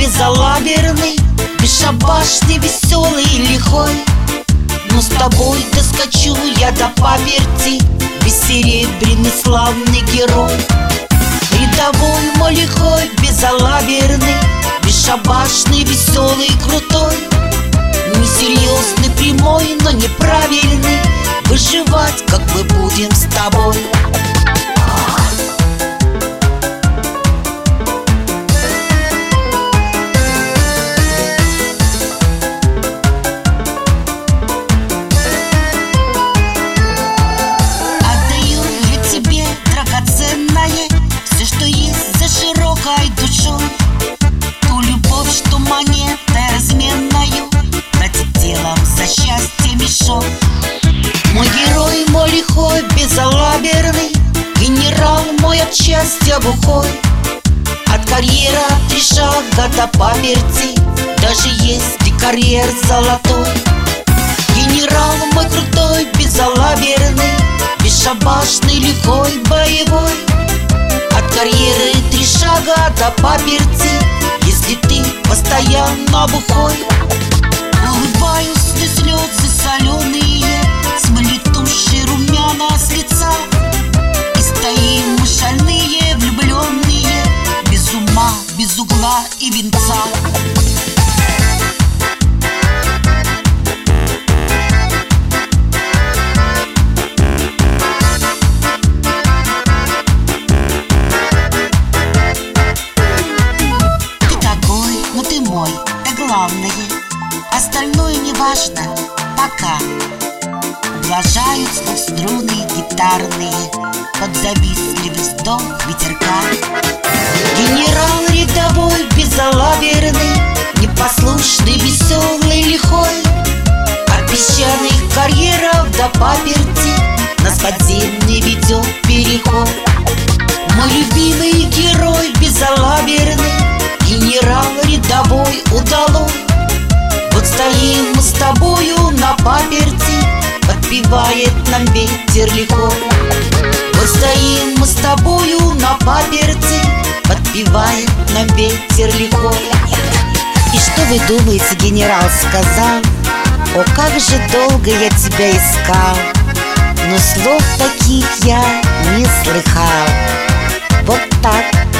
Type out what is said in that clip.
безалаберный, бесшабашный, веселый и лихой. Но с тобой доскочу я до паперти, бессеребряный славный герой. Рядовой мой лихой, безалаберный, бесшабашный, веселый и крутой. Несерьезный, прямой, но неправильный, выживать, как мы будем с тобой. Отдаю я тебе, драгоценное, все, что есть за широкой душой. Ту любовь, что монетой разменною, тратить телом за счастье мешок. Мой герой, мой лихой, безалаберный, генерал мой от счастья бухой. От карьера 3 шага до паперти, даже если карьер золотой. Генерал мой крутой, безалаберный, бесшабашный, лихой, боевой. От карьеры 3 шага до паперти, если ты постоянно бухой. Улыбаюсь, ты слезы соленые смыли туши румяна с лица. И стоим мы шальные, влюбленные, без ума, без угла и венца. Ты такой, но ты мой, это главное. Остальное не важно, пока. Ублажают слух струны гитарные под завистливый вздох ветерка. Генерал рядовой, безалаберный, непослушный, веселый, лихой. От песчаных карьеров до паперти нас подземный ведет переход. Мой любимый герой, безалаберный, генерал рядовой, удалой. Вот стоим мы с тобою на паперти, подпевает нам ветер лихой. Вот стоим мы с тобою на паперти, подпевает нам ветер лихой. И что вы думаете, генерал сказал? О, как же долго я тебя искал, но слов таких я не слыхал. Вот так.